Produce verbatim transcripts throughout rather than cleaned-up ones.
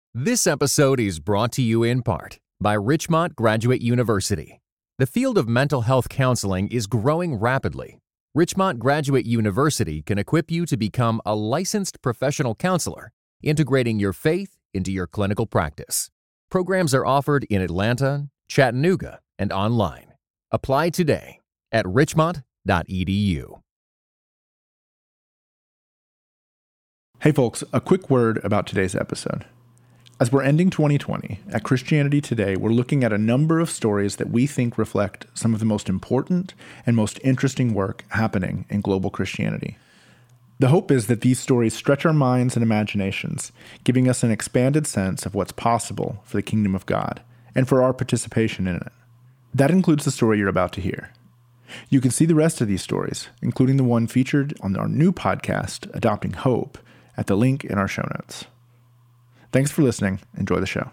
This episode is brought to you in part by Richmont Graduate University. The field of mental health counseling is growing rapidly. Richmont Graduate University can equip you to become a licensed professional counselor, integrating your faith into your clinical practice. Programs are offered in Atlanta, Chattanooga, and online. Apply today at richmont dot e d u. Hey folks, a quick word about today's episode. As we're ending twenty twenty, at Christianity Today, we're looking at a number of stories that we think reflect some of the most important and most interesting work happening in global Christianity. The hope is that these stories stretch our minds and imaginations, giving us an expanded sense of what's possible for the kingdom of God and for our participation in it. That includes the story you're about to hear. You can see the rest of these stories, including the one featured on our new podcast, Adopting Hope, at the link in our show notes. Thanks for listening. Enjoy the show.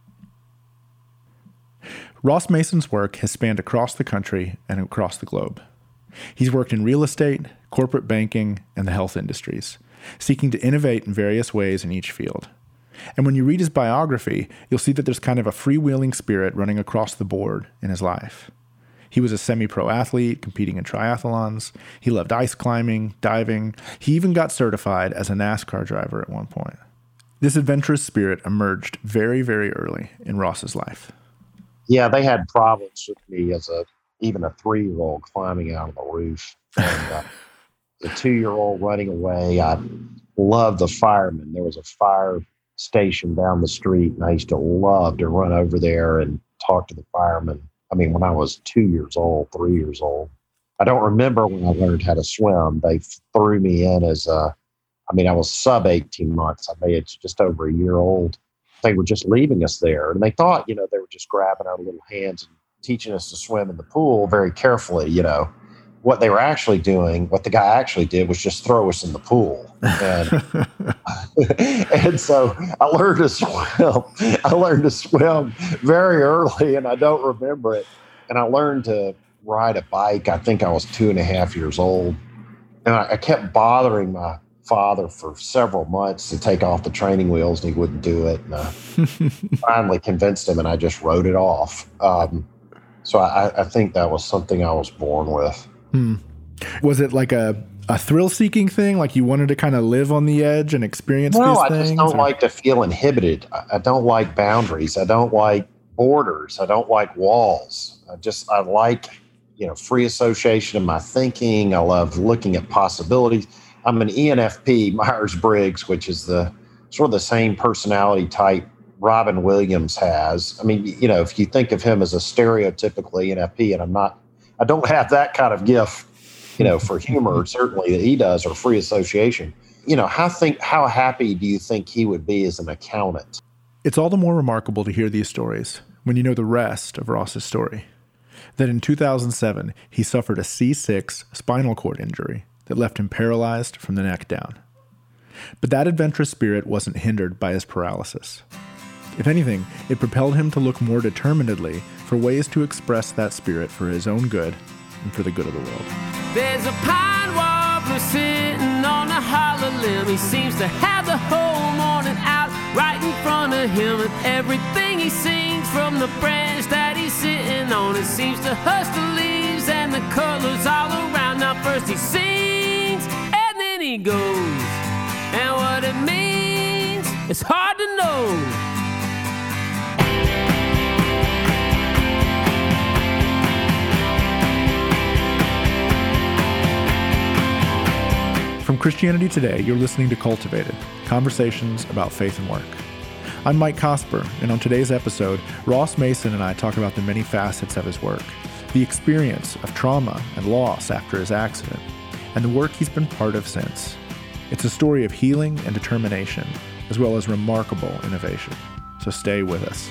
Ross Mason's work has spanned across the country and across the globe. He's worked in real estate, corporate banking, and the health industries, seeking to innovate in various ways in each field. And when you read his biography, you'll see that there's kind of a freewheeling spirit running across the board in his life. He was a semi-pro athlete, competing in triathlons. He loved ice climbing, diving. He even got certified as a NASCAR driver at one point. This adventurous spirit emerged very, very early in Ross's life. Yeah, they had problems with me as a even a three-year-old climbing out of the roof. And uh, the two-year-old running away. I loved the firemen. There was a fire station down the street, and I used to love to run over there and talk to the firemen. I mean, when I was two years old, three years old. I don't remember when I learned how to swim. They threw me in as a I mean, I was sub eighteen months. I made it just over a year old. They were just leaving us there. And they thought, you know, they were just grabbing our little hands and teaching us to swim in the pool very carefully. You know, what they were actually doing, what the guy actually did was just throw us in the pool. And, and so I learned to swim. I learned to swim very early, and I don't remember it. And I learned to ride a bike. I think I was two and a half years old. And I, I kept bothering my father for several months to take off the training wheels, and he wouldn't do it. And I finally convinced him, and I just wrote it off. Um, so I, I think that was something I was born with. Hmm. Was it like a, a thrill-seeking thing? Like you wanted to kind of live on the edge and experience no, these I things? No, I just don't or? like to feel inhibited. I, I don't like boundaries. I don't like borders. I don't like walls. I just, I like, you know, free association in my thinking. I love looking at possibilities. I'm an E N F P, Myers-Briggs, which is the sort of the same personality type Robin Williams has. I mean, you know, if you think of him as a stereotypical E N F P, and I'm not, I don't have that kind of gift, you know, for humor, certainly that he does, or free association. You know, how think how happy do you think he would be as an accountant? It's all the more remarkable to hear these stories when you know the rest of Ross's story. That in two thousand seven, he suffered a C six spinal cord injury that left him paralyzed from the neck down. But that adventurous spirit wasn't hindered by his paralysis. If anything, it propelled him to look more determinedly for ways to express that spirit for his own good and for the good of the world. There's a pine warbler sitting on a hollow limb. He seems to have the whole morning out right in front of him, and everything he sings from the branch that he's sitting on, it seems to hush the leaves and the colors all around. Now first he sings and then he goes, and what it means, it's hard to know. From Christianity Today, you're listening to Cultivated, conversations about faith and work. I'm Mike Cosper, and on today's episode, Ross Mason and I talk about the many facets of his work, the experience of trauma and loss after his accident, and the work he's been part of since. It's a story of healing and determination, as well as remarkable innovation. So stay with us.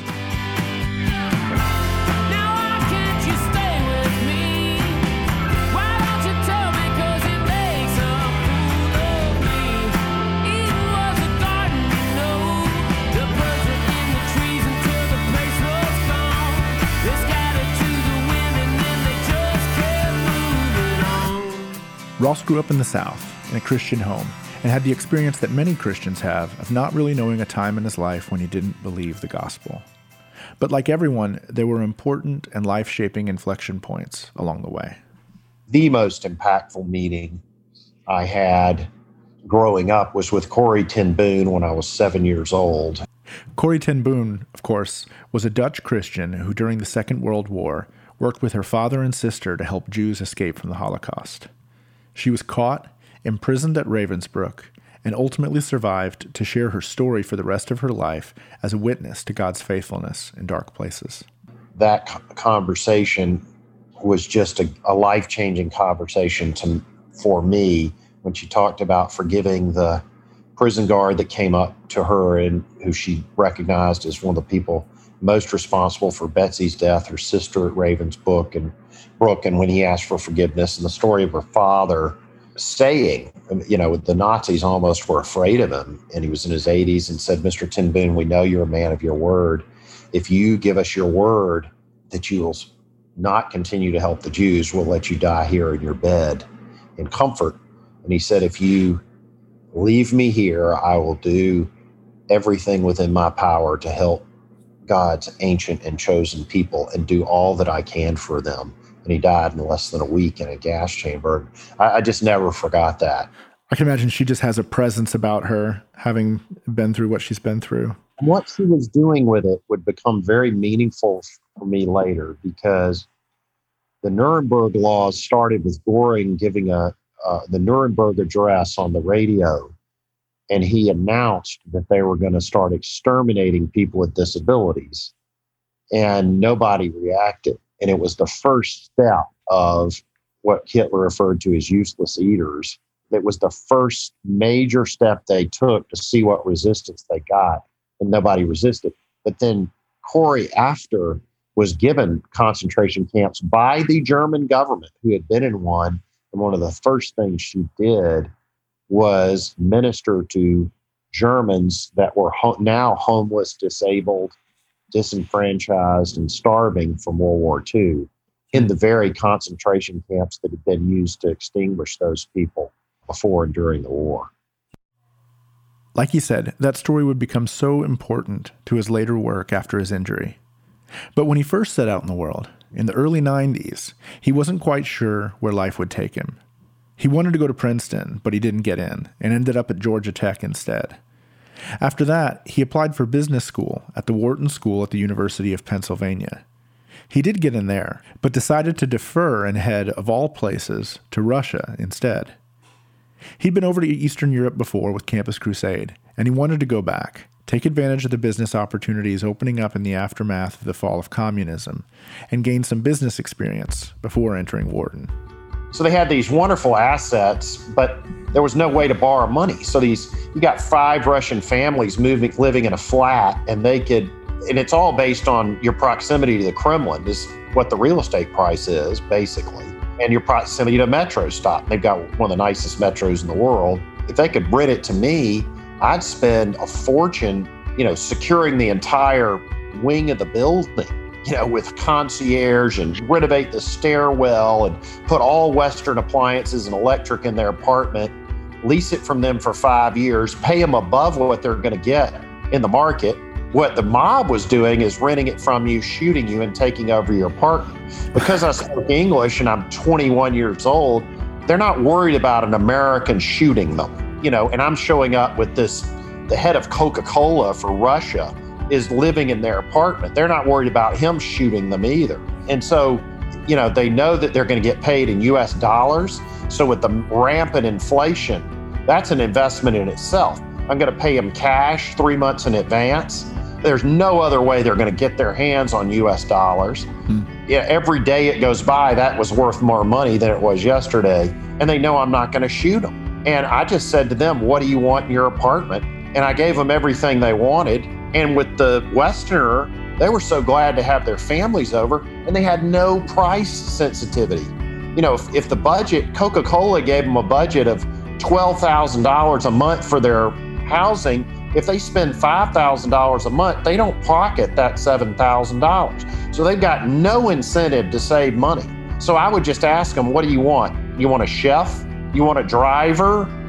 Ross grew up in the South, in a Christian home, and had the experience that many Christians have of not really knowing a time in his life when he didn't believe the gospel. But like everyone, there were important and life-shaping inflection points along the way. The most impactful meeting I had growing up was with Corrie ten Boom when I was seven years old. Corrie ten Boom, of course, was a Dutch Christian who during the Second World War worked with her father and sister to help Jews escape from the Holocaust. She was caught, imprisoned at Ravensbrück, and ultimately survived to share her story for the rest of her life as a witness to God's faithfulness in dark places. That conversation was just a, a life-changing conversation to, for me when she talked about forgiving the prison guard that came up to her and who she recognized as one of the people most responsible for Betsy's death, her sister at Ravensbrück, and Brooke, and when he asked for forgiveness, and the story of her father saying, you know, the Nazis almost were afraid of him, and he was in his eighties and said, Mister ten Boom, we know you're a man of your word. If you give us your word that you will not continue to help the Jews, we'll let you die here in your bed in comfort. And he said, if you leave me here, I will do everything within my power to help God's ancient and chosen people and do all that I can for them. And he died in less than a week in a gas chamber. I, I just never forgot that. I can imagine she just has a presence about her, having been through what she's been through. What she was doing with it would become very meaningful for me later, because the Nuremberg laws started with Göring giving a uh, the Nuremberg address on the radio, and he announced that they were going to start exterminating people with disabilities, and nobody reacted. And it was the first step of what Hitler referred to as useless eaters. It was the first major step they took to see what resistance they got, and nobody resisted. But then Corrie, after, was given concentration camps by the German government, who had been in one. And one of the first things she did was minister to Germans that were ho- now homeless, disabled, disenfranchised, and starving from World War Two in the very concentration camps that had been used to extinguish those people before and during the war. Like he said, that story would become so important to his later work after his injury. But when he first set out in the world, in the early nineties, he wasn't quite sure where life would take him. He wanted to go to Princeton, but he didn't get in, and ended up at Georgia Tech instead. After that, he applied for business school at the Wharton School at the University of Pennsylvania. He did get in there, but decided to defer and head, of all places, to Russia instead. He'd been over to Eastern Europe before with Campus Crusade, and he wanted to go back, take advantage of the business opportunities opening up in the aftermath of the fall of communism, and gain some business experience before entering Wharton. So they had these wonderful assets, but there was no way to borrow money. So these, you got five Russian families moving, living in a flat, and they could, and it's all based on your proximity to the Kremlin, is what the real estate price is, basically, and your proximity to a metro stop. They've got one of the nicest metros in the world. If they could rent it to me, I'd spend a fortune, you know, securing the entire wing of the building, you know, with concierge, and renovate the stairwell and put all Western appliances and electric in their apartment, lease it from them for five years, pay them above what they're going to get in the market. What the mob was doing is renting it from you, shooting you, and taking over your apartment. Because I spoke English and I'm twenty-one years old, they're not worried about an American shooting them, you know, and I'm showing up with this, the head of Coca-Cola for Russia is living in their apartment. They're not worried about him shooting them either. And so, you know, they know that they're going to get paid in U S dollars. So with the rampant inflation, that's an investment in itself. I'm going to pay them cash three months in advance. There's no other way they're going to get their hands on U S dollars. Hmm. Yeah, every day it goes by, that was worth more money than it was yesterday. And they know I'm not going to shoot them. And I just said to them, what do you want in your apartment? And I gave them everything they wanted. And with the Westerner, they were so glad to have their families over, and they had no price sensitivity. You know, if, if the budget, Coca-Cola gave them a budget of twelve thousand dollars a month for their housing, if they spend five thousand dollars a month, they don't pocket that seven thousand dollars. So they've got no incentive to save money. So I would just ask them, what do you want? You want a chef? You want a driver?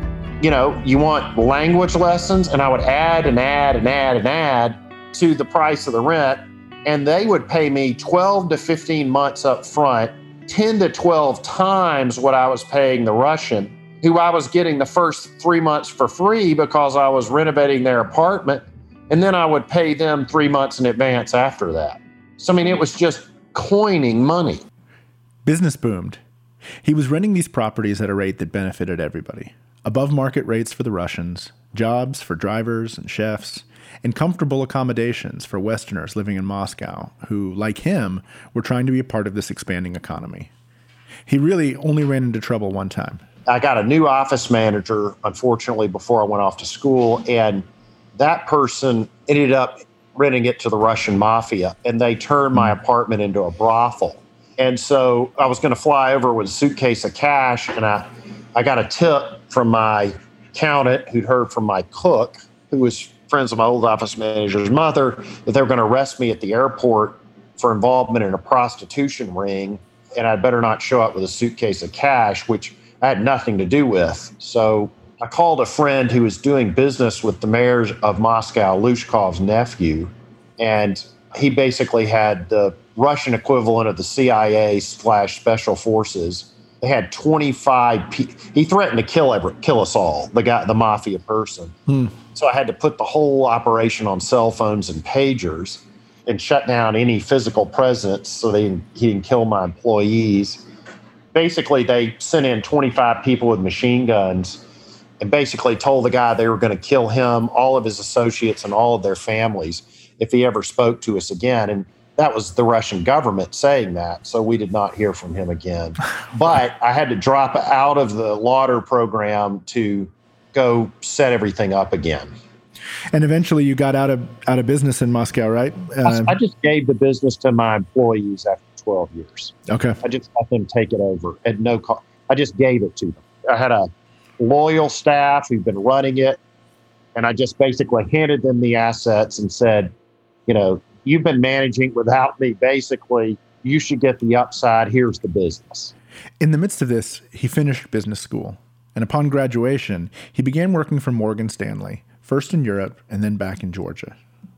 you know, you want language lessons? And I would add and add and add and add to the price of the rent. And they would pay me twelve to fifteen months up front, ten to twelve times what I was paying the Russian, who I was getting the first three months for free because I was renovating their apartment. And then I would pay them three months in advance after that. So, I mean, it was just coining money. Business boomed. He was renting these properties at a rate that benefited everybody. Above market rates for the Russians, jobs for drivers and chefs, and comfortable accommodations for Westerners living in Moscow who, like him, were trying to be a part of this expanding economy. He really only ran into trouble one time. I got a new office manager, unfortunately, before I went off to school, and that person ended up renting it to the Russian mafia, and they turned my apartment into a brothel. And so I was going to fly over with a suitcase of cash, and I, I got a tip from my accountant who'd heard from my cook, who was friends of my old office manager's mother, that they were going to arrest me at the airport for involvement in a prostitution ring, and I'd better not show up with a suitcase of cash, which I had nothing to do with. So I called a friend who was doing business with the mayor of Moscow, Lushkov's nephew, and he basically had the Russian equivalent of the C I A slash special forces. They had twenty-five people. He threatened to kill every, kill us all, the guy, the mafia person. Hmm. So I had to put the whole operation on cell phones and pagers and shut down any physical presence so they he didn't kill my employees. Basically, they sent in twenty-five people with machine guns and basically told the guy they were going to kill him, all of his associates, and all of their families if he ever spoke to us again. And that was the Russian government saying that, so we did not hear from him again. But I had to drop out of the Lauder program to go set everything up again. And eventually you got out of out of business in Moscow, right? Uh, I just gave the business to my employees after twelve years. Okay. I just let them take it over at no cost. I just gave it to them. I had a loyal staff who'd been running it, and I just basically handed them the assets and said, you know, you've been managing without me. Basically, you should get the upside. Here's the business. In the midst of this, he finished business school. And upon graduation, he began working for Morgan Stanley, first in Europe and then back in Georgia.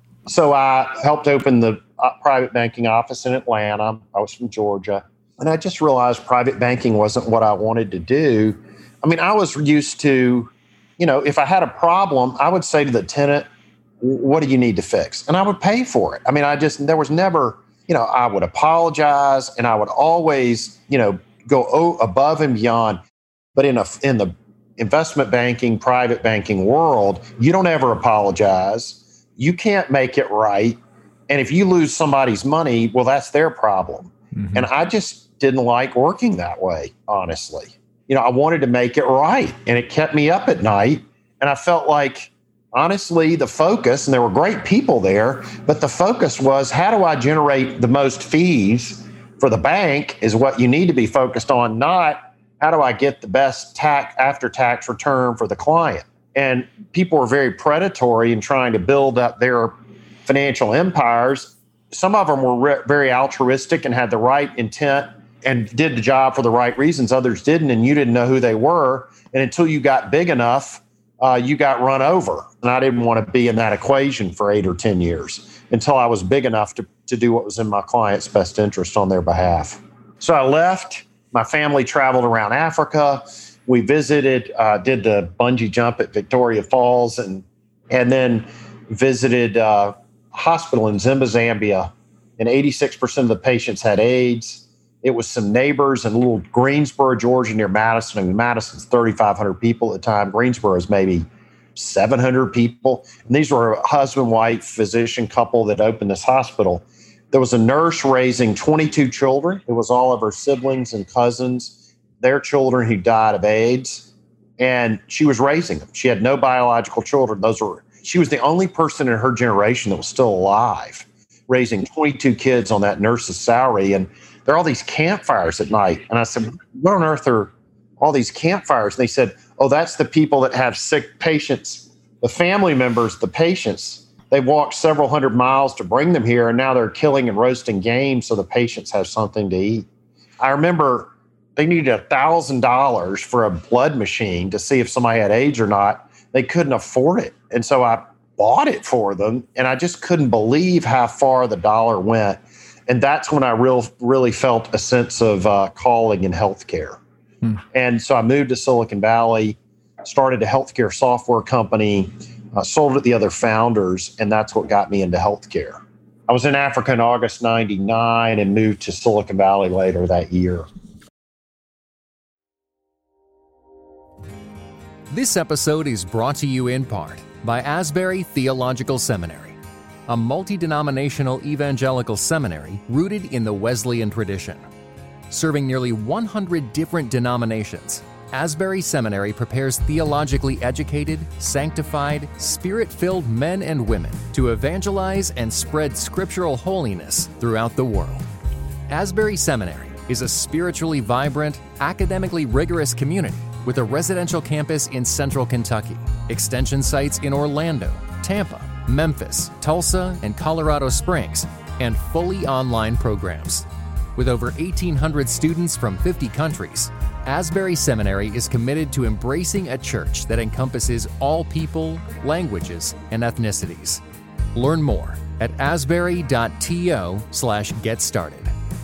So I helped open the uh, private banking office in Atlanta. I was from Georgia. And I just realized private banking wasn't what I wanted to do. I mean, I was used to, you know, if I had a problem, I would say to the tenant, what do you need to fix? And I would pay for it. I mean, I just, there was never, you know, I would apologize and I would always, you know, go o- above and beyond. But in a, in the investment banking, private banking world, you don't ever apologize. You can't make it right. And if you lose somebody's money, well, that's their problem. Mm-hmm. And I just didn't like working that way, honestly. You know, I wanted to make it right, and it kept me up at night. And I felt like, honestly, the focus, and there were great people there, but the focus was, how do I generate the most fees for the bank is what you need to be focused on, not how do I get the best tax after-tax return for the client. And people were very predatory in trying to build up their financial empires. Some of them were re- very altruistic and had the right intent and did the job for the right reasons. Others didn't, and you didn't know who they were. And until you got big enough, uh, you got run over. And I didn't want to be in that equation for eight or ten years until I was big enough to, to do what was in my client's best interest on their behalf. So I left. My family traveled around Africa. We visited, uh, did the bungee jump at Victoria Falls, and and then visited uh, a hospital in Zimba, Zambia. And eighty-six percent of the patients had AIDS. It was some neighbors in little Greensboro, Georgia, near Madison. I mean, Madison's thirty-five hundred people at the time. Greensboro is maybe seven hundred people. And these were a husband-wife physician couple that opened this hospital. There was a nurse raising twenty-two children. It was all of her siblings and cousins, their children who died of AIDS. And she was raising them. She had no biological children. Those were, she was the only person in her generation that was still alive, raising twenty-two kids on that nurse's salary. And there are all these campfires at night. And I said, what on earth are all these campfires? And they said, oh, that's the people that have sick patients, the family members, the patients. They walked several hundred miles to bring them here, and now they're killing and roasting game so the patients have something to eat. I remember they needed a thousand dollars for a blood machine to see if somebody had AIDS or not. They couldn't afford it. And so I bought it for them, and I just couldn't believe how far the dollar went. And that's when I real, really felt a sense of uh, calling in healthcare. Hmm. And so I moved to Silicon Valley, started a healthcare software company, uh, sold it to the other founders, and that's what got me into healthcare. I was in Africa in August ninety-nine and moved to Silicon Valley later that year. This episode is brought to you in part by Asbury Theological Seminary, a multi-denominational evangelical seminary rooted in the Wesleyan tradition. Serving nearly one hundred different denominations, Asbury Seminary prepares theologically educated, sanctified, spirit-filled men and women to evangelize and spread scriptural holiness throughout the world. Asbury Seminary is a spiritually vibrant, academically rigorous community with a residential campus in central Kentucky, extension sites in Orlando, Tampa, Memphis, Tulsa, and Colorado Springs, and fully online programs. With over eighteen hundred students from fifty countries, Asbury Seminary is committed to embracing a church that encompasses all people, languages, and ethnicities. Learn more at asbury.to slash get started.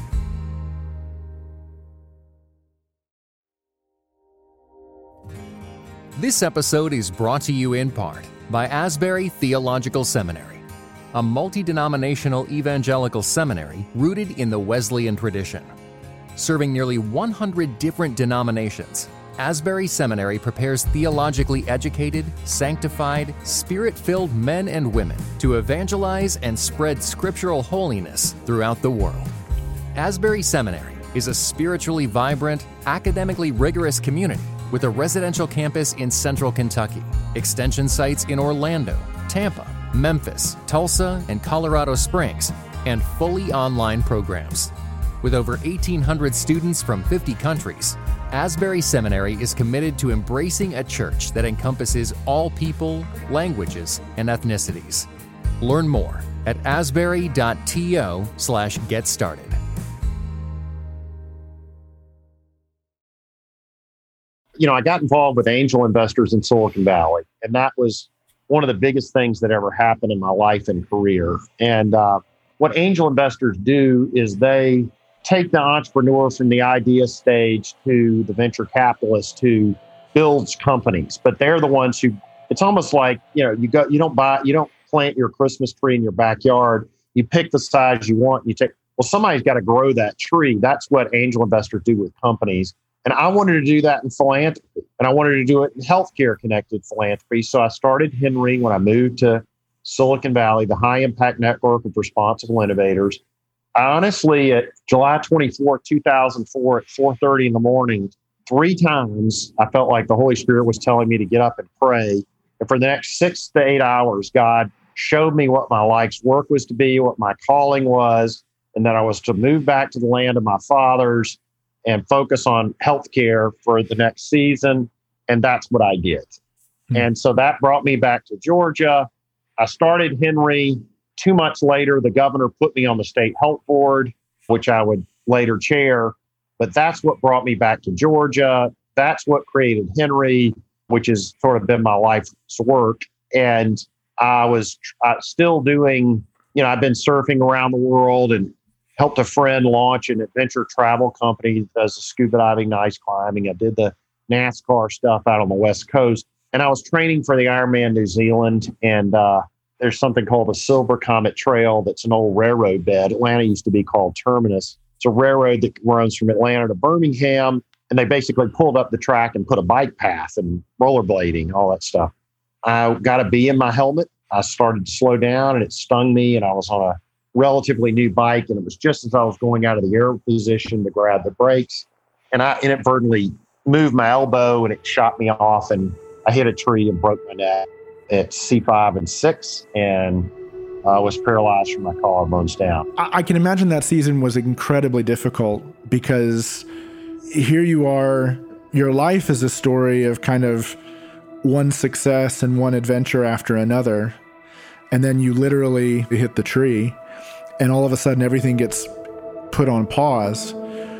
This episode is brought to you in part by Asbury Theological Seminary, a multi-denominational evangelical seminary rooted in the Wesleyan tradition. Serving nearly one hundred different denominations, Asbury Seminary prepares theologically educated, sanctified, spirit-filled men and women to evangelize and spread scriptural holiness throughout the world. Asbury Seminary is a spiritually vibrant, academically rigorous community with a residential campus in central Kentucky, extension sites in Orlando, Tampa, Memphis, Tulsa, and Colorado Springs, and fully online programs. With over eighteen hundred students from fifty countries, Asbury Seminary is committed to embracing a church that encompasses all people, languages, and ethnicities. Learn more at asbury.to slash get started. You know, I got involved with angel investors in Silicon Valley, and that was one of the biggest things that ever happened in my life and career. And uh, what angel investors do is they take the entrepreneur from the idea stage to the venture capitalist who builds companies, but they're the ones who, it's almost like, you know, you go, you don't buy, you don't plant your Christmas tree in your backyard. You pick the size you want. You take, well, somebody's got to grow that tree. That's what angel investors do with companies. And I wanted to do that in philanthropy, and I wanted to do it in healthcare connected philanthropy. So I started Henry when I moved to Silicon Valley, the high impact network of responsible innovators. I honestly, at July twenty-fourth, two thousand four, at four thirty in the morning, three times I felt like the Holy Spirit was telling me to get up and pray. And for the next six to eight hours, God showed me what my life's work was to be, what my calling was, and that I was to move back to the land of my fathers and focus on healthcare for the next season. And that's what I did. Mm-hmm. And so that brought me back to Georgia. I started Henry. Two months later, the governor put me on the state health board, which I would later chair. But that's what brought me back to Georgia. That's what created Henry, which has sort of been my life's work. And I was uh, still doing, you know, I've been surfing around the world and helped a friend launch an adventure travel company that does the scuba diving, and ice climbing. I did the NASCAR stuff out on the West Coast. And I was training for the Ironman New Zealand. And uh, there's something called the Silver Comet Trail that's an old railroad bed. Atlanta used to be called Terminus. It's a railroad that runs from Atlanta to Birmingham. And they basically pulled up the track and put a bike path and rollerblading, all that stuff. I got a bee in my helmet. I started to slow down and it stung me. And I was on a relatively new bike. And it was just as I was going out of the air position to grab the brakes. And I inadvertently moved my elbow and it shot me off. And I hit a tree and broke my neck at C five and six and I uh, was paralyzed from my collarbones down. I, I can imagine that season was incredibly difficult because here you are, your life is a story of kind of one success and one adventure after another. And then you literally hit the tree and all of a sudden everything gets put on pause.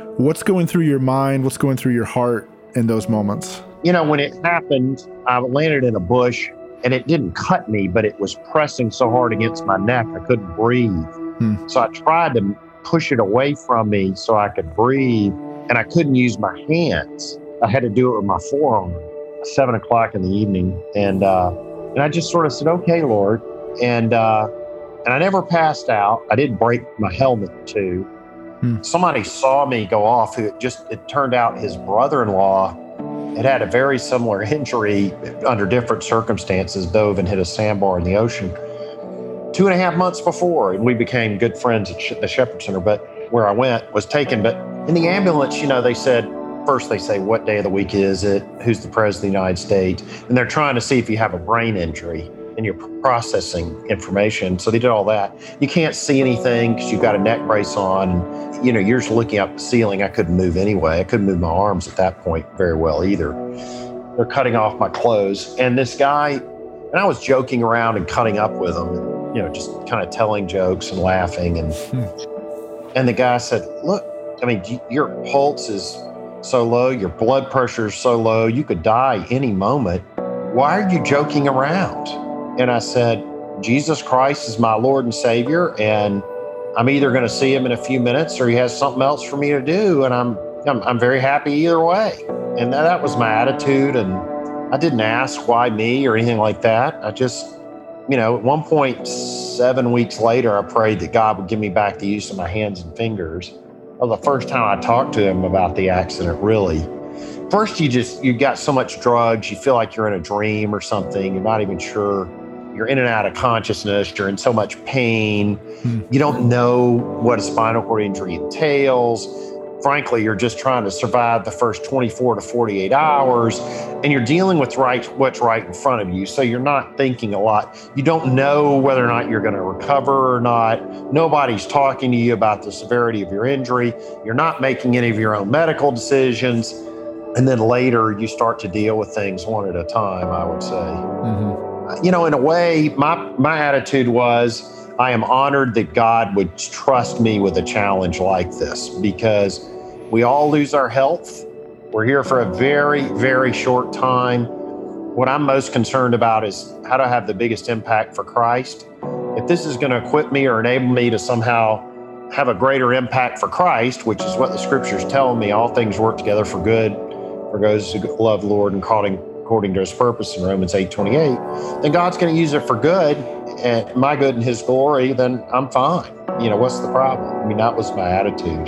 What's going through your mind? What's going through your heart in those moments? You know, when it happened, I landed in a bush and it didn't cut me, but it was pressing so hard against my neck, I couldn't breathe. Hmm. So I tried to push it away from me so I could breathe, and I couldn't use my hands. I had to do it with my forearm. Seven o'clock in the evening, and uh, and I just sort of said, "Okay, Lord," and uh, and I never passed out. I did break my helmet too. Hmm. Somebody saw me go off. Who it just it turned out his brother-in-law had had a very similar injury under different circumstances. Dove and hit a sandbar in the ocean two and a half months before, and we became good friends at the Shepherd Center. But where I went was taken. But in the ambulance, you know, they said. First, they say, what day of the week is it? Who's the president of the United States? And they're trying to see if you have a brain injury and you're processing information. So they did all that. You can't see anything because you've got a neck brace on. And, you know, you're just looking up the ceiling. I couldn't move anyway. I couldn't move my arms at that point very well either. They're cutting off my clothes. And this guy, and I was joking around and cutting up with him, and, you know, just kind of telling jokes and laughing. And, hmm. and the guy said, look, I mean, your pulse is so low, your blood pressure is so low, you could die any moment. Why are you joking around? And I said, Jesus Christ is my Lord and Savior, and I'm either going to see him in a few minutes or he has something else for me to do, and I'm I'm, I'm very happy either way. And that, that was my attitude, and I didn't ask why me or anything like that. I just, you know, at one point, seven weeks later, I prayed that God would give me back the use of my hands and fingers. Well, the first time I talked to him about the accident, really, first you just, you got so much drugs, you feel like you're in a dream or something. You're not even sure. You're in and out of consciousness. You're in so much pain. Hmm. You don't know what a spinal cord injury entails. Frankly, you're just trying to survive the first twenty-four to forty-eight hours, and you're dealing with right what's right in front of you. So you're not thinking a lot. You don't know whether or not you're going to recover or not. Nobody's talking to you about the severity of your injury. You're not making any of your own medical decisions. And then later you start to deal with things one at a time, I would say. Mm-hmm. You know, in a way, my, my attitude was, I am honored that God would trust me with a challenge like this, because we all lose our health. We're here for a very, very short time. What I'm most concerned about is how do I have the biggest impact for Christ? If this is going to equip me or enable me to somehow have a greater impact for Christ, which is what the scriptures tell me, all things work together for good for those who love the Lord and calling according to his purpose in Romans eight twenty-eight, then God's going to use it for good, and my good and his glory, then I'm fine. You know, what's the problem? I mean, that was my attitude.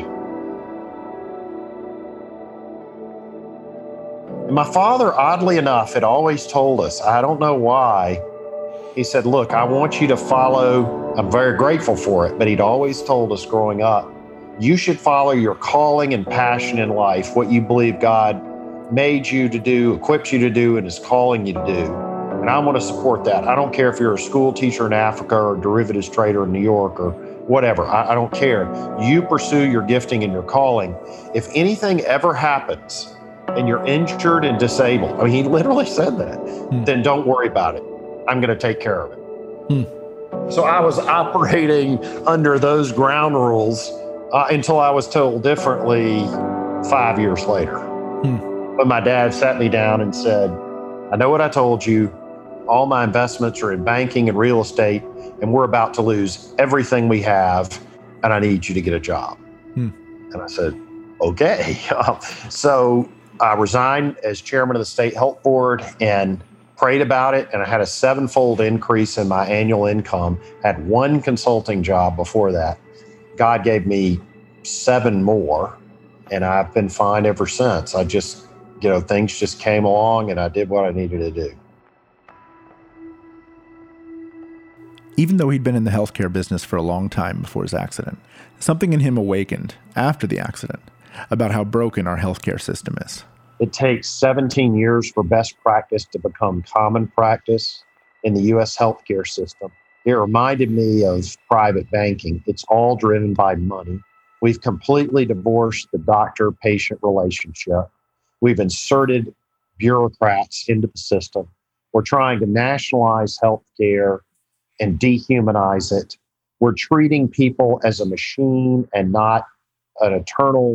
And my father, oddly enough, had always told us, I don't know why, he said, look, I want you to follow, I'm very grateful for it, but he'd always told us growing up, you should follow your calling and passion in life, what you believe God made you to do, equipped you to do, and is calling you to do. And I want to support that. I don't care if you're a school teacher in Africa or a derivatives trader in New York or whatever. I, I don't care. You pursue your gifting and your calling. If anything ever happens and you're injured and disabled, I mean, he literally said that, hmm. then don't worry about it. I'm going to take care of it. Hmm. So I was operating under those ground rules uh, until I was told differently five years later. Hmm. But my dad sat me down and said, I know what I told you. All my investments are in banking and real estate, and we're about to lose everything we have, and I need you to get a job. Hmm. And I said, okay. So I resigned as chairman of the state health board and prayed about it, and I had a sevenfold increase in my annual income. Had one consulting job before that. God gave me seven more, and I've been fine ever since. I just, you know, things just came along and I did what I needed to do. Even though he'd been in the healthcare business for a long time before his accident, something in him awakened after the accident about how broken our healthcare system is. It takes seventeen years for best practice to become common practice in the U S healthcare system. It reminded me of private banking. It's all driven by money. We've completely divorced the doctor-patient relationship. We've inserted bureaucrats into the system. We're trying to nationalize healthcare and dehumanize it. We're treating people as a machine and not an eternal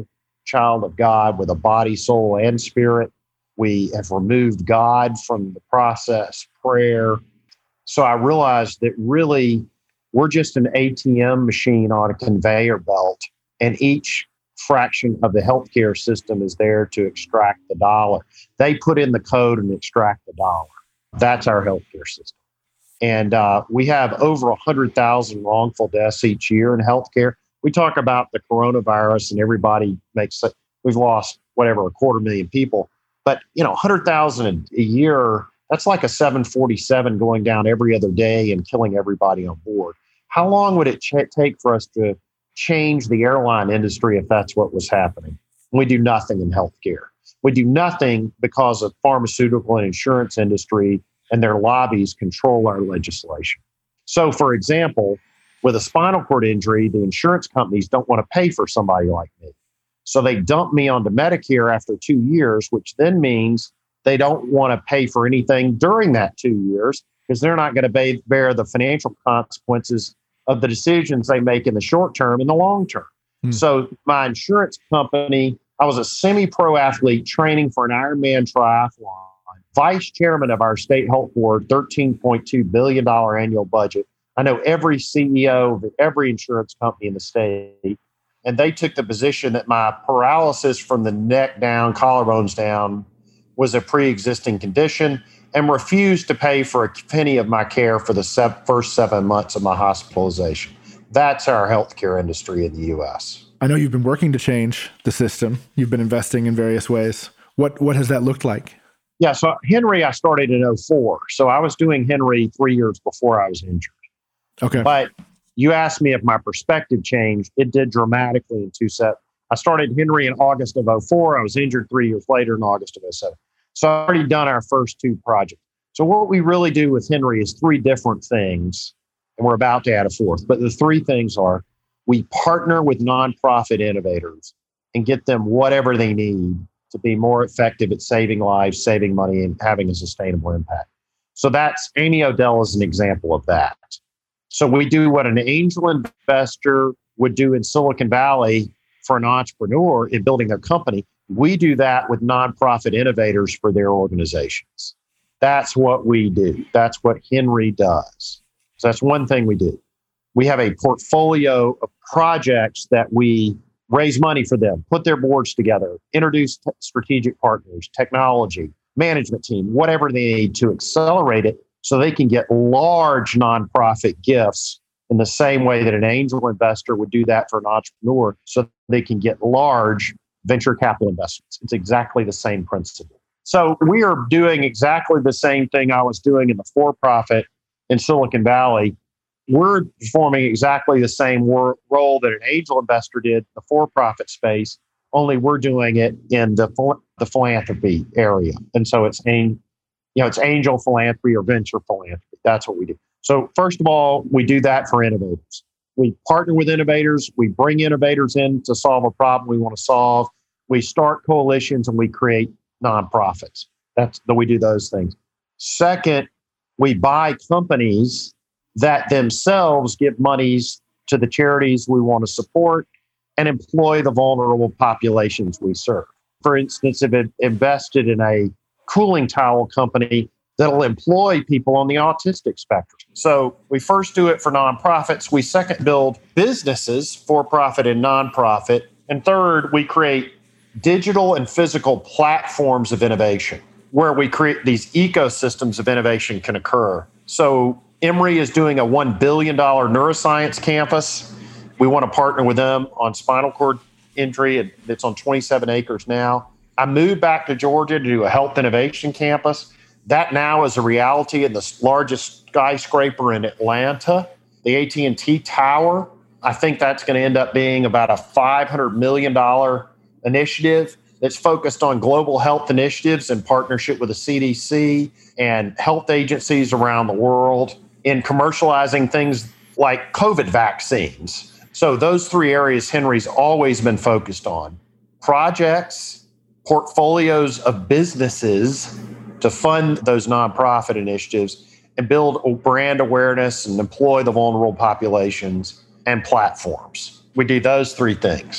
child of God with a body, soul, and spirit. We have removed God from the process, prayer. So I realized that really we're just an A T M machine on a conveyor belt, and each fraction of the healthcare system is there to extract the dollar. They put in the code and extract the dollar. That's our healthcare system. And uh, we have over one hundred thousand wrongful deaths each year in healthcare. We talk about the coronavirus and everybody makes it, we've lost whatever, a quarter million people. But, you know, one hundred thousand a year, that's like a seven forty-seven going down every other day and killing everybody on board. How long would it ch- take for us to change the airline industry if that's what was happening? We do nothing in healthcare. We do nothing because of pharmaceutical and insurance industry and their lobbies control our legislation. So, for example, with a spinal cord injury, the insurance companies don't want to pay for somebody like me. So they dump me onto Medicare after two years, which then means they don't want to pay for anything during that two years because they're not going to bear the financial consequences of the decisions they make in the short term and the long term. Hmm. So my insurance company, I was a semi-pro athlete training for an Ironman triathlon, vice chairman of our state health board, thirteen point two billion dollars annual budget. I know every C E O of every insurance company in the state, and they took the position that my paralysis from the neck down, collarbones down, was a pre-existing condition and refused to pay for a penny of my care for the se- first seven months of my hospitalization. That's our healthcare industry in the U S. I know you've been working to change the system. You've been investing in various ways. What what has that looked like? Yeah, so Henry, I started in oh four. So I was doing Henry three years before I was injured. Okay. But you asked me if my perspective changed. It did dramatically in two sets. I started Henry in August of oh four. I was injured three years later in August of oh seven. So I've already done our first two projects. So what we really do with Henry is three different things, and we're about to add a fourth. But the three things are we partner with nonprofit innovators and get them whatever they need to be more effective at saving lives, saving money, and having a sustainable impact. So that's Amy Odell is an example of that. So we do what an angel investor would do in Silicon Valley for an entrepreneur in building their company. We do that with nonprofit innovators for their organizations. That's what we do. That's what Henry does. So that's one thing we do. We have a portfolio of projects that we raise money for them, put their boards together, introduce t- strategic partners, technology, management team, whatever they need to accelerate it so they can get large nonprofit gifts in the same way that an angel investor would do that for an entrepreneur so they can get large venture capital investments. It's exactly the same principle. So we are doing exactly the same thing I was doing in the for-profit in Silicon Valley. We're performing exactly the same wor- role that an angel investor did in the for-profit space, only we're doing it in the phil- the philanthropy area. And so it's an, you know, it's angel philanthropy or venture philanthropy. That's what we do. So first of all, we do that for innovators. We partner with innovators. We bring innovators in to solve a problem we want to solve. We start coalitions and we create nonprofits. That's that we do those things. Second, we buy companies that themselves give monies to the charities we want to support and employ the vulnerable populations we serve. For instance, if it invested in a cooling towel company that'll employ people on the autistic spectrum. So we first do it for nonprofits. We second build businesses, for-profit and nonprofit. And third, we create digital and physical platforms of innovation where we create these ecosystems of innovation can occur. So Emory is doing a one billion dollars neuroscience campus. We want to partner with them on spinal cord injury. It's on twenty-seven acres now. I moved back to Georgia to do a health innovation campus. That now is a reality in the largest skyscraper in Atlanta, the A T and T Tower. I think that's going to end up being about a five hundred million dollars initiative that's focused on global health initiatives in partnership with the C D C and health agencies around the world in commercializing things like COVID vaccines. So those three areas Henry's always been focused on. Projects, portfolios of businesses to fund those nonprofit initiatives and build brand awareness and employ the vulnerable populations and platforms. We do those three things.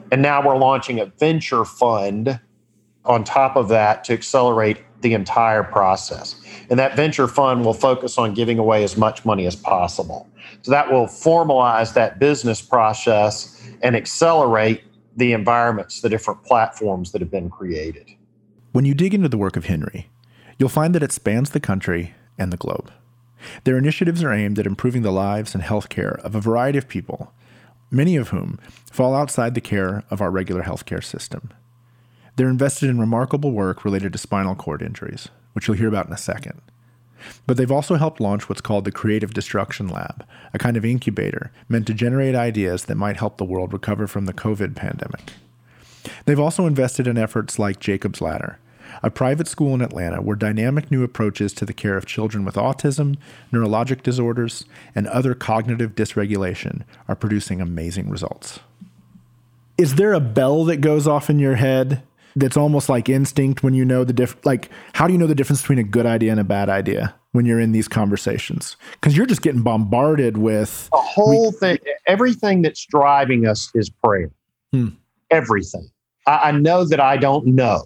And now we're launching a venture fund on top of that to accelerate the entire process. And that venture fund will focus on giving away as much money as possible. So that will formalize that business process and accelerate the environments, the different platforms that have been created. When you dig into the work of Henry, you'll find that it spans the country and the globe. Their initiatives are aimed at improving the lives and health care of a variety of people, many of whom fall outside the care of our regular healthcare system. They're invested in remarkable work related to spinal cord injuries, which you'll hear about in a second. But they've also helped launch what's called the Creative Destruction Lab, a kind of incubator meant to generate ideas that might help the world recover from the COVID pandemic. They've also invested in efforts like Jacob's Ladder, a private school in Atlanta where dynamic new approaches to the care of children with autism, neurologic disorders, and other cognitive dysregulation are producing amazing results. Is there a bell that goes off in your head that's almost like instinct when you know the diff? Like, how do you know the difference between a good idea and a bad idea when you're in these conversations? Because you're just getting bombarded with the whole we, thing. Everything that's driving us is prayer. Hmm. Everything. I, I know that I don't know,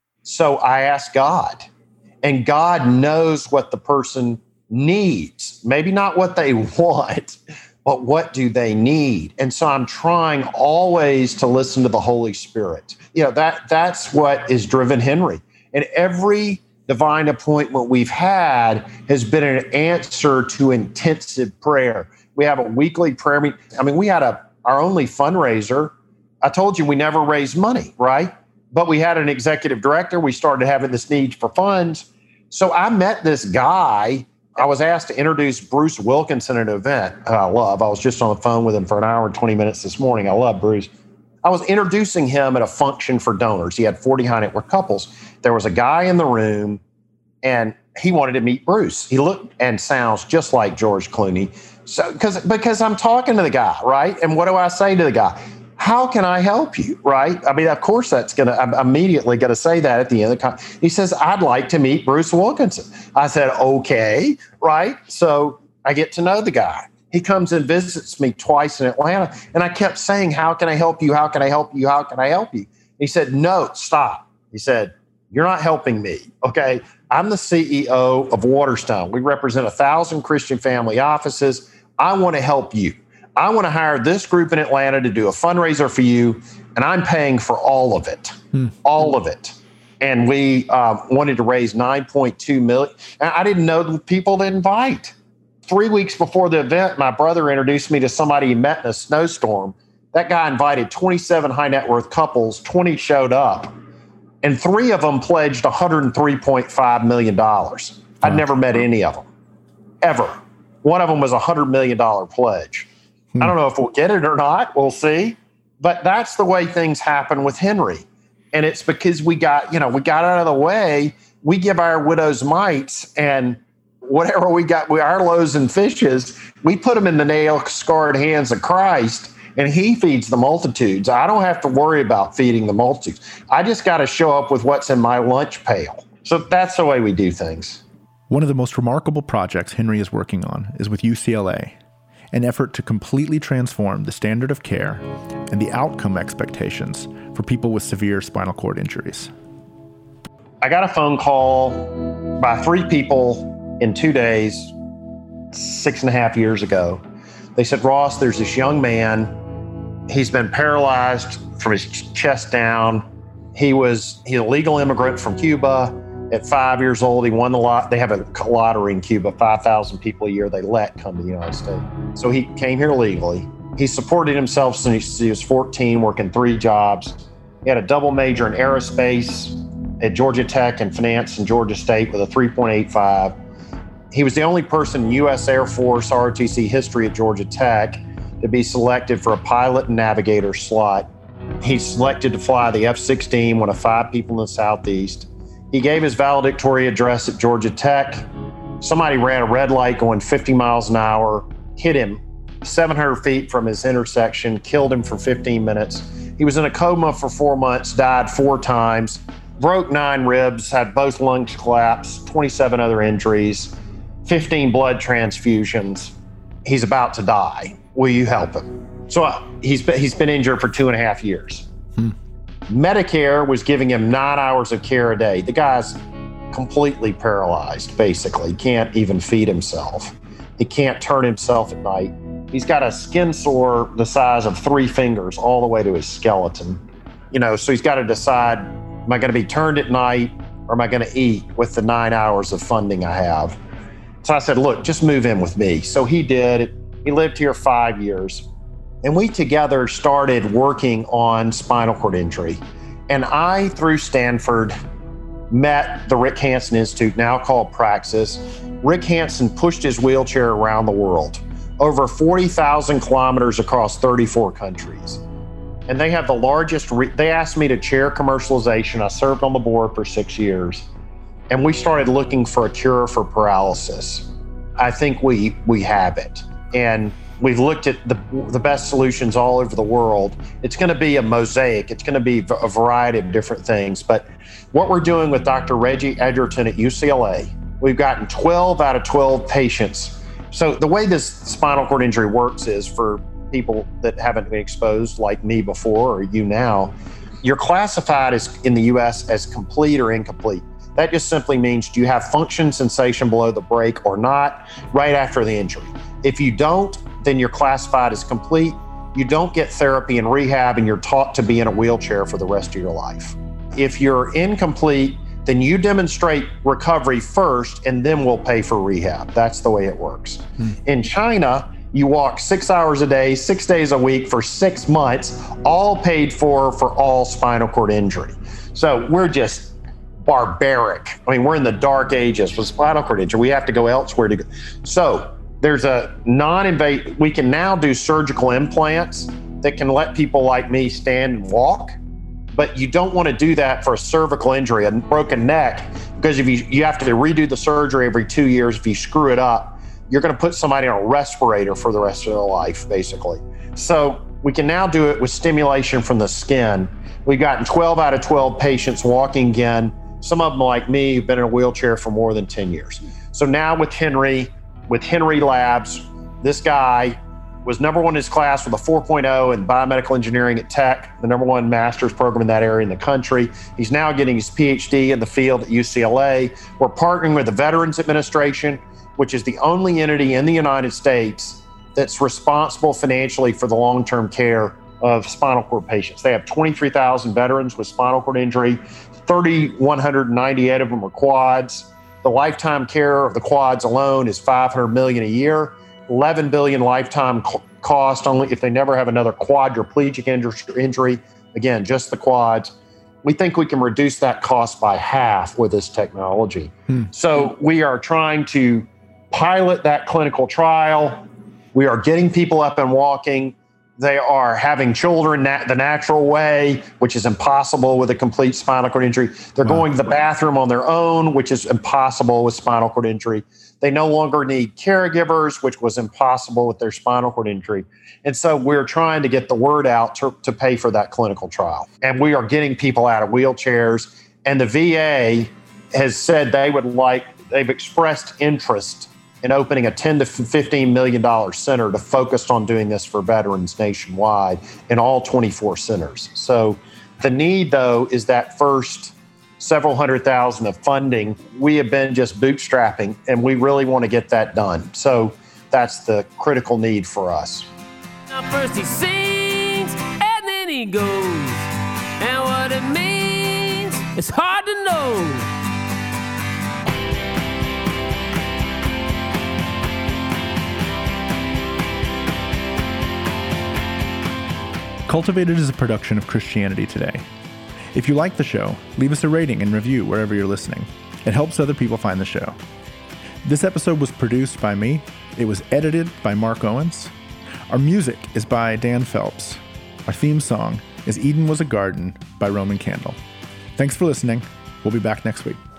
so I ask God, and God knows what the person needs. Maybe not what they want, but what do they need? And so I'm trying always to listen to the Holy Spirit. You know, that that's what is driven Henry. And every divine appointment we've had has been an answer to intensive prayer. We have a weekly prayer meeting. I mean, we had a our only fundraiser. I told you we never raised money, right? But we had an executive director. We started having this need for funds. So I met this guy. I was asked to introduce Bruce Wilkinson at an event I love. I was just on the phone with him for an hour and twenty minutes this morning. I love Bruce. I was introducing him at a function for donors. He had forty high net worth couples. There was a guy in the room, and he wanted to meet Bruce. He looked and sounds just like George Clooney. So, because because I'm talking to the guy, right? And what do I say to the guy? How can I help you, right? I mean, of course, that's going to, I'm immediately going to say that at the end of the conversation. He says, I'd like to meet Bruce Wilkinson. I said, okay, right? So I get to know the guy. He comes and visits me twice in Atlanta. And I kept saying, how can I help you? How can I help you? How can I help you? He said, no, stop. He said, you're not helping me, okay? I'm the C E O of Waterstone. We represent a thousand Christian family offices. I want to help you. I want to hire this group in Atlanta to do a fundraiser for you, and I'm paying for all of it, hmm. all of it. And we uh, wanted to raise nine point two million dollars. And I didn't know the people to invite. Three weeks before the event, my brother introduced me to somebody he met in a snowstorm. That guy invited twenty-seven high net worth couples, twenty showed up, and three of them pledged one hundred three point five million dollars. I'd wow. never met any of them, ever. One of them was a one hundred million dollars pledge. I don't know if we'll get it or not. We'll see. But that's the way things happen with Henry. And it's because we got, you know, we got out of the way. We give our widows mites, and whatever we got, we, our loaves and fishes, we put them in the nail-scarred hands of Christ, and he feeds the multitudes. I don't have to worry about feeding the multitudes. I just got to show up with what's in my lunch pail. So that's the way we do things. One of the most remarkable projects Henry is working on is with U C L A, an effort to completely transform the standard of care and the outcome expectations for people with severe spinal cord injuries. I got a phone call by three people in two days, six and a half years ago. They said, Ross, there's this young man. He's been paralyzed from his chest down. He was he's a legal immigrant from Cuba. At five years old, he won the lot. They have a lottery in Cuba, five thousand people a year they let come to the United States. So he came here legally. He supported himself since he was fourteen, working three jobs. He had a double major in aerospace at Georgia Tech and finance in Georgia State with a three point eight five. He was the only person in U S Air Force R O T C history at Georgia Tech to be selected for a pilot and navigator slot. He's selected to fly the F sixteen, one of five people in the Southeast. He gave his valedictory address at Georgia Tech. Somebody ran a red light going fifty miles an hour, hit him seven hundred feet from his intersection, killed him for fifteen minutes. He was in a coma for four months, died four times, broke nine ribs, had both lungs collapse, twenty-seven other injuries, fifteen blood transfusions. He's about to die. Will you help him? So uh, he's been, he's been injured for two and a half years. Medicare was giving him nine hours of care a day. The guy's completely paralyzed, basically. He can't even feed himself. He can't turn himself at night. He's got a skin sore the size of three fingers all the way to his skeleton. You know, so he's got to decide, am I going to be turned at night or am I going to eat with the nine hours of funding I have? So I said, look, just move in with me. So he did. He lived here five years. And we together started working on spinal cord injury. And I, through Stanford, met the Rick Hansen Institute, now called Praxis. Rick Hansen pushed his wheelchair around the world, over forty thousand kilometers across thirty-four countries. And they have the largest, re- they asked me to chair commercialization. I served on the board for six years. And we started looking for a cure for paralysis. I think we we have it. And we've looked at the, the best solutions all over the world. It's going to be a mosaic. It's going to be a variety of different things. But what we're doing with Doctor Reggie Edgerton at U C L A, we've gotten twelve out of twelve patients. So the way this spinal cord injury works is, for people that haven't been exposed like me before or you now, you're classified as in the U S as complete or incomplete. That just simply means, do you have function sensation below the break or not right after the injury? If you don't, then you're classified as complete. You don't get therapy and rehab, and you're taught to be in a wheelchair for the rest of your life. If you're incomplete, then you demonstrate recovery first, and then we'll pay for rehab. That's the way it works. Hmm. In China, you walk six hours a day, six days a week for six months, all paid for for all spinal cord injury. So we're just barbaric. I mean, we're in the dark ages with spinal cord injury. We have to go elsewhere to go. So there's a non-invasive, we can now do surgical implants that can let people like me stand and walk, but you don't want to do that for a cervical injury, a broken neck, because if you, you have to redo the surgery every two years. If you screw it up, you're going to put somebody on a respirator for the rest of their life, basically. So we can now do it with stimulation from the skin. We've gotten twelve out of twelve patients walking again. Some of them, like me, have been in a wheelchair for more than ten years. So now with Henry, with Henry Labs, this guy was number one in his class with a four point oh in biomedical engineering at Tech, the number one master's program in that area in the country. He's now getting his P H D in the field at U C L A. We're partnering with the Veterans Administration, which is the only entity in the United States that's responsible financially for the long-term care of spinal cord patients. They have twenty-three thousand veterans with spinal cord injury. three thousand one hundred ninety-eight of them are quads. The lifetime care of the quads alone is five hundred million dollars a year, eleven billion dollars lifetime cost only if they never have another quadriplegic injury. Again, just the quads. We think we can reduce that cost by half with this technology. Hmm. So we are trying to pilot that clinical trial. We are getting people up and walking. They are having children nat- the natural way, which is impossible with a complete spinal cord injury. They're wow. going to the bathroom on their own, which is impossible with spinal cord injury. They no longer need caregivers, which was impossible with their spinal cord injury. And so we're trying to get the word out to, to pay for that clinical trial. And we are getting people out of wheelchairs. And the V A has said they would like, they've expressed interest in opening a ten to fifteen million dollars center to focus on doing this for veterans nationwide in all twenty-four centers. So the need, though, is that first several hundred thousand of funding. We have been just bootstrapping, and we really want to get that done. So that's the critical need for us. Now first he sings, and then he goes. And what it means, it's hard to know. Cultivated is a production of Christianity Today. If you like the show, leave us a rating and review wherever you're listening. It helps other people find the show. This episode was produced by me. It was edited by Mark Owens. Our music is by Dan Phelps. Our theme song is Eden Was a Garden by Roman Candle. Thanks for listening. We'll be back next week.